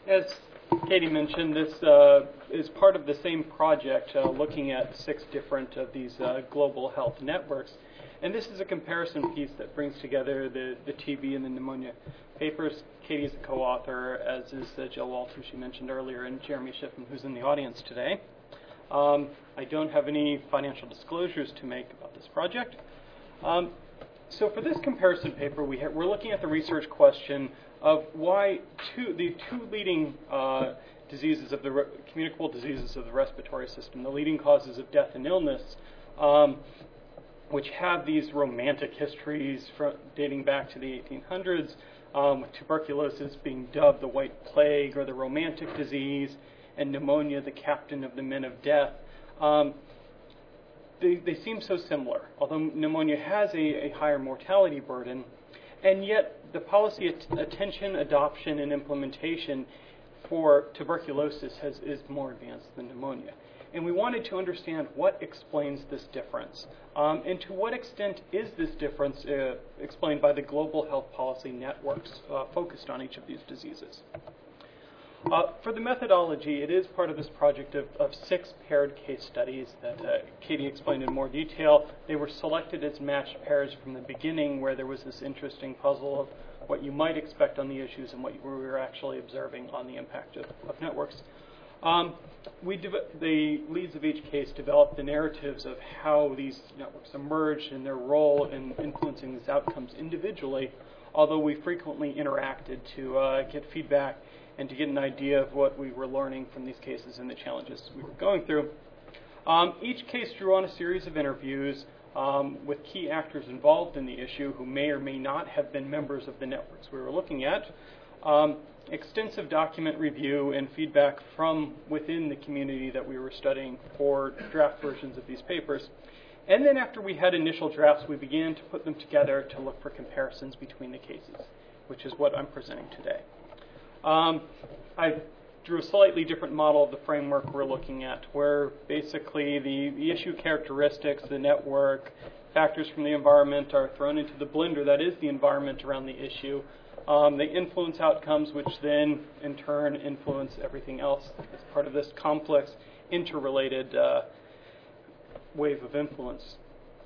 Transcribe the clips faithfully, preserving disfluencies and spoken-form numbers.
As Katie mentioned, this uh, is part of the same project uh, looking at six different of these uh, global health networks. And this is a comparison piece that brings together the, the T B and the pneumonia papers. Katie is a co-author, as is uh, Jill Walt, who she mentioned earlier, and Jeremy Shiffman, who's in the audience today. Um, I don't have any financial disclosures to make about this project. Um, so for this comparison paper, we ha- we're looking at the research question of why two, the two leading uh, diseases of the re- communicable diseases of the respiratory system, the leading causes of death and illness, um, which have these romantic histories from dating back to the eighteen hundreds, um, with tuberculosis being dubbed the White Plague or the Romantic Disease, and pneumonia the captain of the men of death. Um, they, they seem so similar, although pneumonia has a, a higher mortality burden, and yet the policy at- attention, adoption, and implementation for tuberculosis has, is more advanced than pneumonia. And we wanted to understand what explains this difference, um, and to what extent is this difference uh, explained by the global health policy networks uh, focused on each of these diseases. Uh, for the methodology, it is part of this project of, of six paired case studies that uh, Katie explained in more detail. They were selected as matched pairs from the beginning, where there was this interesting puzzle of what you might expect on the issues and what we were actually observing on the impact of, of networks. Um, we de- the leads of each case developed the narratives of how these networks emerged and their role in influencing these outcomes individually, although we frequently interacted to uh, get feedback and to get an idea of what we were learning from these cases and the challenges we were going through. Um, each case drew on a series of interviews um, with key actors involved in the issue who may or may not have been members of the networks we were looking at, um, extensive document review and feedback from within the community that we were studying for draft versions of these papers. And then after we had initial drafts, we began to put them together to look for comparisons between the cases, which is what I'm presenting today. Um, I drew a slightly different model of the framework we're looking at, where basically the, the issue characteristics, the network, factors from the environment are thrown into the blender that is the environment around the issue. Um, they influence outcomes, which then, in turn, influence everything else as part of this complex, interrelated uh, wave of influence.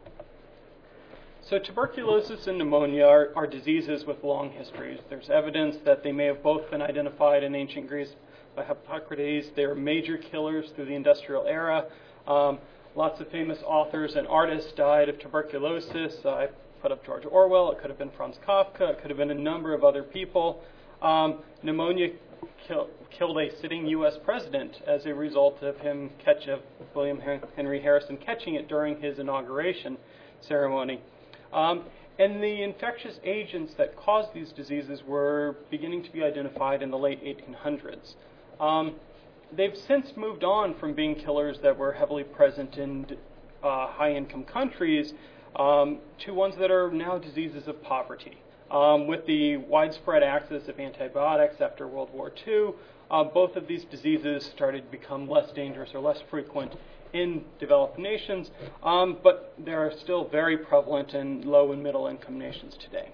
So tuberculosis and pneumonia are, are diseases with long histories. There's evidence that they may have both been identified in ancient Greece by Hippocrates. They are major killers through the industrial era. Um, lots of famous authors and artists died of tuberculosis. Uh, I put up George Orwell. It could have been Franz Kafka. It could have been a number of other people. Um, pneumonia kill, killed a sitting U S president as a result of him catch of William Henry Harrison catching it during his inauguration ceremony. Um, and the infectious agents that caused these diseases were beginning to be identified in the late eighteen hundreds. Um, they've since moved on from being killers that were heavily present in uh, high-income countries um, to ones that are now diseases of poverty. Um, with the widespread access of antibiotics after World War Two, uh, both of these diseases started to become less dangerous or less frequent in developed nations, um, but they are still very prevalent in low and middle income nations today.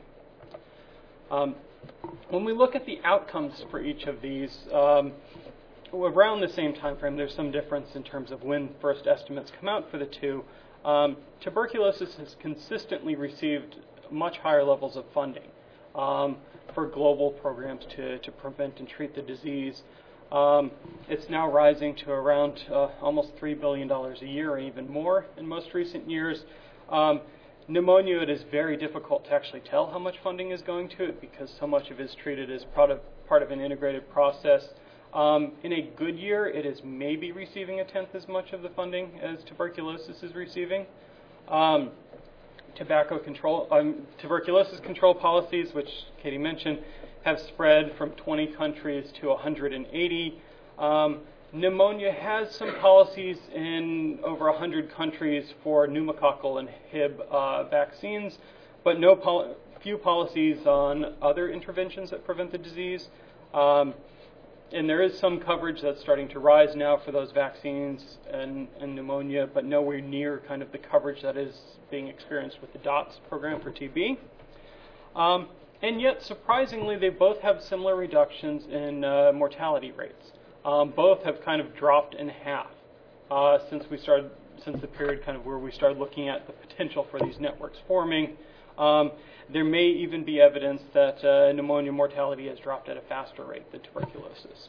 Um, when we look at the outcomes for each of these, um, around the same time frame, there's some difference in terms of when first estimates come out for the two. Um, tuberculosis has consistently received much higher levels of funding um, for global programs to, to prevent and treat the disease. Um, it's now rising to around uh, almost three billion dollars a year, or even more in most recent years. Um, pneumonia, it is very difficult to actually tell how much funding is going to it because so much of it is treated as part of, part of an integrated process. Um, in a good year, it is maybe receiving a tenth as much of the funding as tuberculosis is receiving. Um, tobacco control, um, tuberculosis control policies, which Katie mentioned, have spread from twenty countries to one hundred eighty. Um, pneumonia has some policies in over one hundred countries for pneumococcal and Hib uh, vaccines, but no pol- few policies on other interventions that prevent the disease. Um, and there is some coverage that's starting to rise now for those vaccines and, and pneumonia, but nowhere near kind of the coverage that is being experienced with the DOTS program for T B. Um, And yet, surprisingly, they both have similar reductions in uh, mortality rates. Um, both have kind of dropped in half uh, since we started, since the period kind of where we started looking at the potential for these networks forming. Um, there may even be evidence that uh, pneumonia mortality has dropped at a faster rate than tuberculosis.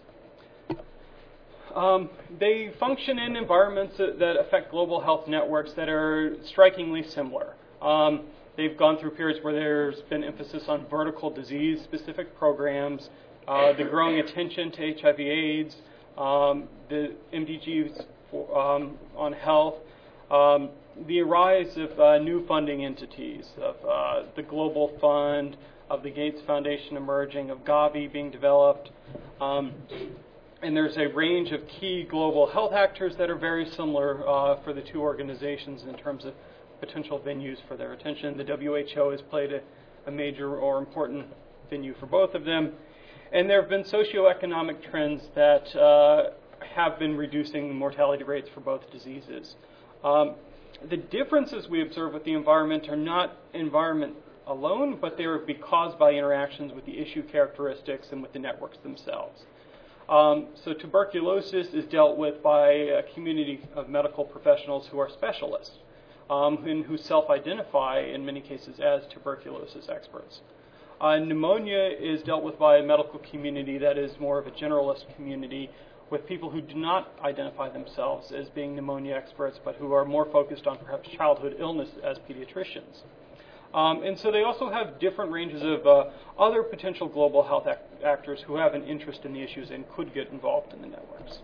Um, they function in environments that, that affect global health networks that are strikingly similar. Um, they've gone through periods where there's been emphasis on vertical disease-specific programs, uh, the growing attention to H I V AIDS, um, the M D Gs for, um, on health, um, the rise of uh, new funding entities, of uh, the Global Fund, of the Gates Foundation emerging, of Gavi being developed. Um, and there's a range of key global health actors that are very similar uh, for the two organizations in terms of potential venues for their attention. The W H O has played a, a major or important venue for both of them. And there have been socioeconomic trends that uh, have been reducing mortality rates for both diseases. Um, the differences we observe with the environment are not environment alone, but they are caused by interactions with the issue characteristics and with the networks themselves. Um, so tuberculosis is dealt with by a community of medical professionals who are specialists um, and who self-identify in many cases as tuberculosis experts. Uh, pneumonia is dealt with by a medical community that is more of a generalist community with people who do not identify themselves as being pneumonia experts but who are more focused on perhaps childhood illness as pediatricians. Um, and so they also have different ranges of uh, other potential global health act actors who have an interest in the issues and could get involved in the networks.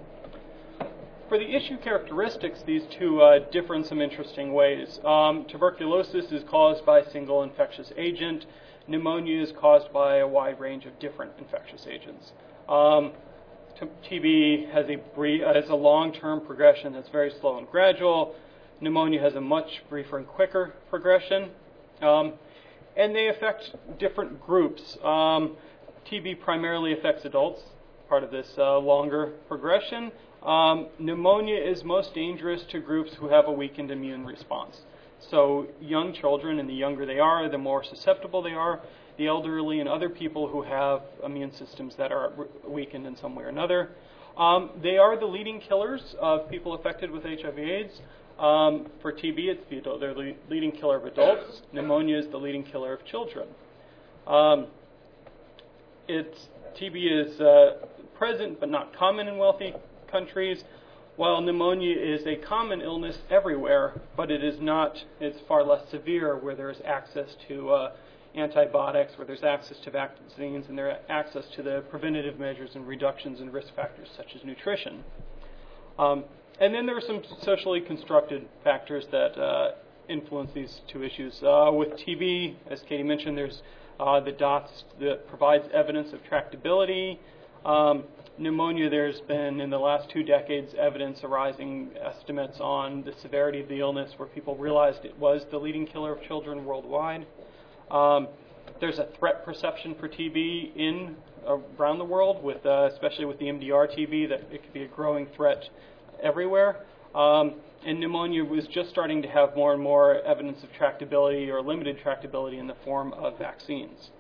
For the issue characteristics, these two uh, differ in some interesting ways. Um, tuberculosis is caused by a single infectious agent. Pneumonia is caused by a wide range of different infectious agents. Um, T B has a, brief, uh, has a long-term progression that's very slow and gradual. Pneumonia has a much briefer and quicker progression. Um, and they affect different groups. Um, T B primarily affects adults, part of this uh, longer progression. Um, pneumonia is most dangerous to groups who have a weakened immune response. So young children, and the younger they are, the more susceptible they are. The elderly and other people who have immune systems that are weakened in some way or another. Um, they are the leading killers of people affected with H I V AIDS. Um, for T B, it's the adult, they're the leading killer of adults. Pneumonia is the leading killer of children. Um, it's, T B is uh, present but not common in wealthy countries, while pneumonia is a common illness everywhere, but it is not, it's far less severe where there's access to uh, antibiotics, where there's access to vaccines, and there's access to the preventative measures and reductions in risk factors such as nutrition. Um, And then there are some socially constructed factors that uh, influence these two issues. Uh, with T B, as Katie mentioned, there's uh, the dots that provides evidence of tractability. Um, pneumonia, there's been, in the last two decades, evidence arising estimates on the severity of the illness where people realized it was the leading killer of children worldwide. Um, there's a threat perception for T B in around the world, with uh, especially with the M D R T B, that it could be a growing threat everywhere. Um, and pneumonia was just starting to have more and more evidence of tractability or limited tractability in the form of vaccines.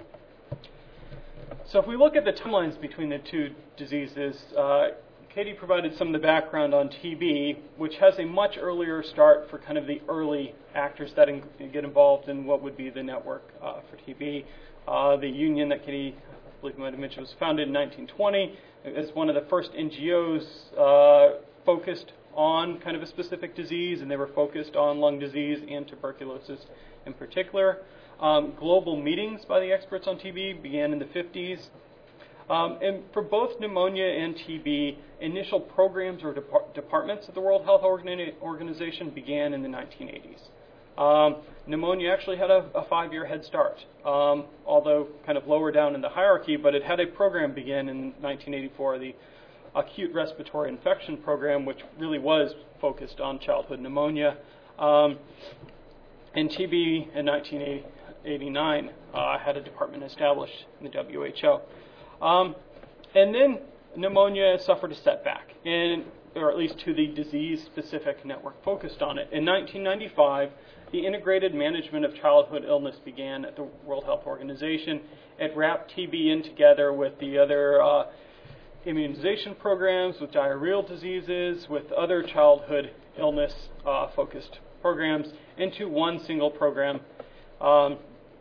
So if we look at the timelines between the two diseases, uh, Katie provided some of the background on T B, which has a much earlier start for kind of the early actors that in, get involved in what would be the network uh, for T B. Uh, the union that Katie, I believe you might have mentioned, was founded in nineteen twenty. It's one of the first N G Os uh, focused on kind of a specific disease, and they were focused on lung disease and tuberculosis in particular. Um, global meetings by the experts on T B began in the fifties. Um, and for both pneumonia and T B, initial programs or depart departments of the World Health Organi Organization began in the nineteen eighties. Um, pneumonia actually had a, a five-year head start, um, although kind of lower down in the hierarchy, but it had a program begin in nineteen eighty-four, the Acute Respiratory Infection Program, which really was focused on childhood pneumonia. Um, and T B in nineteen eighty-nine uh, had a department established in the W H O. Um, and then pneumonia suffered a setback, in, or at least to the disease-specific network focused on it. In nineteen ninety-five, the integrated management of childhood illness began at the World Health Organization. It wrapped T B in together with the other uh, immunization programs, with diarrheal diseases, with other childhood illness-focused uh, programs into one single program, um,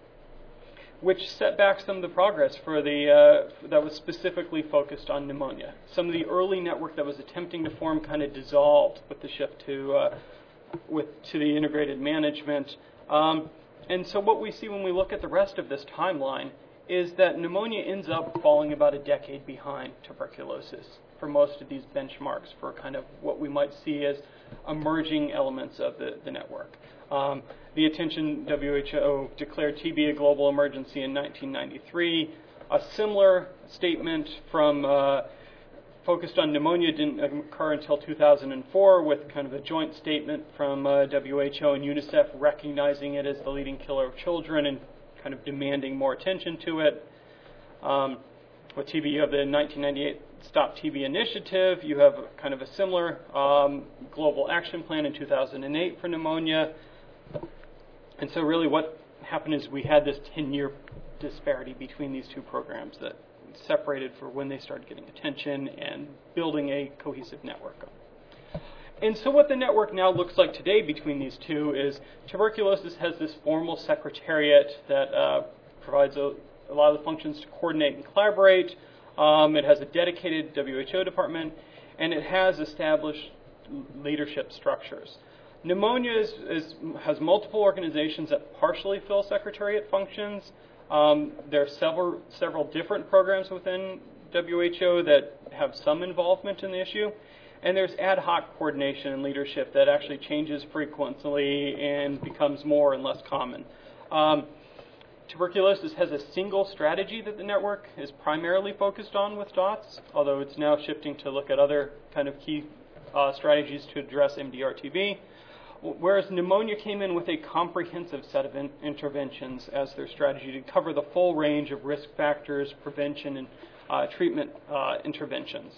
which set back some of the progress for the uh, that was specifically focused on pneumonia. Some of the early network that was attempting to form kind of dissolved with the shift to uh, with to the integrated management. Um, and so what we see when we look at the rest of this timeline is that pneumonia ends up falling about a decade behind tuberculosis for most of these benchmarks for kind of what we might see as emerging elements of the, the network. Um, the attention W H O declared T B a global emergency in nineteen ninety-three. A similar statement from uh, focused on pneumonia didn't occur until two thousand four, with kind of a joint statement from uh, W H O and UNICEF recognizing it as the leading killer of children and kind of demanding more attention to it. Um, with T B, you have the nineteen ninety-eight Stop T B initiative. You have kind of a similar um, global action plan in two thousand eight for pneumonia. And so really what happened is we had this ten-year disparity between these two programs that separated for when they started getting attention and building a cohesive network. And so what the network now looks like today between these two is tuberculosis has this formal secretariat that uh, provides a, a lot of the functions to coordinate and collaborate. Um, it has a dedicated W H O department, and it has established leadership structures. Pneumonia is, is, has multiple organizations that partially fill secretariat functions. Um, there are several, several different programs within W H O that have some involvement in the issue. And there's ad hoc coordination and leadership that actually changes frequently and becomes more and less common. Um, tuberculosis has a single strategy that the network is primarily focused on with DOTS, although it's now shifting to look at other kind of key uh, strategies to address M D R T B. Whereas pneumonia came in with a comprehensive set of in interventions as their strategy to cover the full range of risk factors, prevention, and uh, treatment uh, interventions.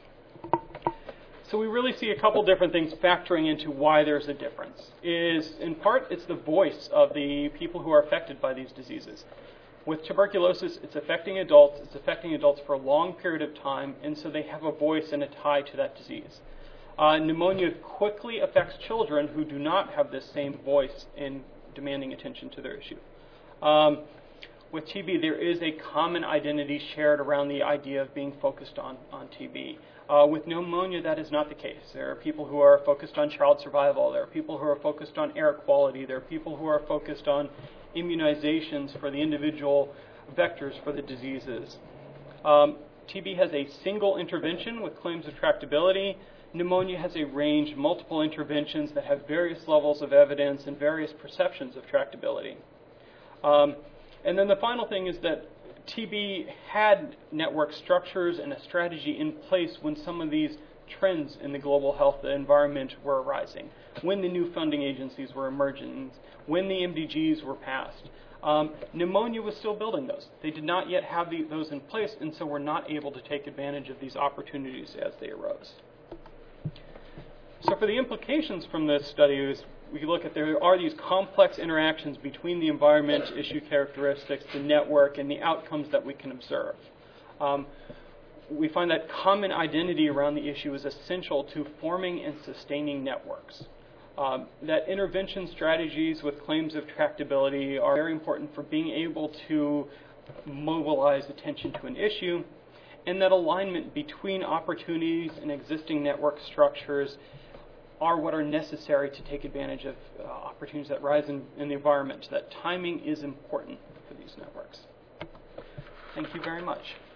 So we really see a couple different things factoring into why there's a difference. Is in part, it's the voice of the people who are affected by these diseases. With tuberculosis, it's affecting adults. It's affecting adults for a long period of time, and so they have a voice and a tie to that disease. Uh, pneumonia quickly affects children who do not have this same voice in demanding attention to their issue. Um, with T B, there is a common identity shared around the idea of being focused on, on T B. Uh, with pneumonia, that is not the case. There are people who are focused on child survival. There are people who are focused on air quality. There are people who are focused on immunizations for the individual vectors for the diseases. Um, T B has a single intervention with claims of tractability. Pneumonia has a range, multiple interventions that have various levels of evidence and various perceptions of tractability. Um, and then the final thing is that T B had network structures and a strategy in place when some of these trends in the global health environment were arising, when the new funding agencies were emerging, when the M D Gs were passed. Um, pneumonia was still building those. They did not yet have the, those in place, and so were not able to take advantage of these opportunities as they arose. So for the implications from this study is we look at there are these complex interactions between the environment, issue characteristics, the network, and the outcomes that we can observe. Um, we find that common identity around the issue is essential to forming and sustaining networks. Um, that intervention strategies with claims of tractability are very important for being able to mobilize attention to an issue, and that alignment between opportunities and existing network structures are what are necessary to take advantage of uh, opportunities that rise in, in the environment. That timing is important for these networks. Thank you very much.